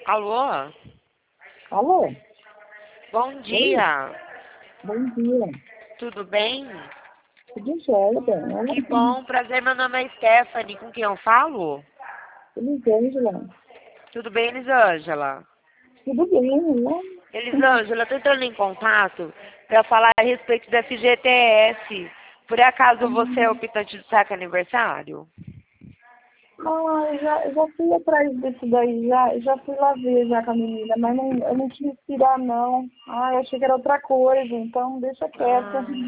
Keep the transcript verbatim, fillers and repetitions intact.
Alô? Alô? Bom Oi? dia. Bom dia. Tudo bem? Tudo jóia, bem? Ela Que sim. bom, prazer. Meu nome é Stephanie. Com quem eu falo? Elisângela. Tudo bem, Elisângela? Tudo bem, né? Elisângela, tô entrando em contato para falar a respeito da F G T S. Por acaso você é o optante do saque aniversário? Ah, eu já, eu já fui atrás disso daí, já, já fui lá ver já com a menina, mas não, eu não quis tirar não. Ah, eu achei que era outra coisa, então deixa quieto. Ah.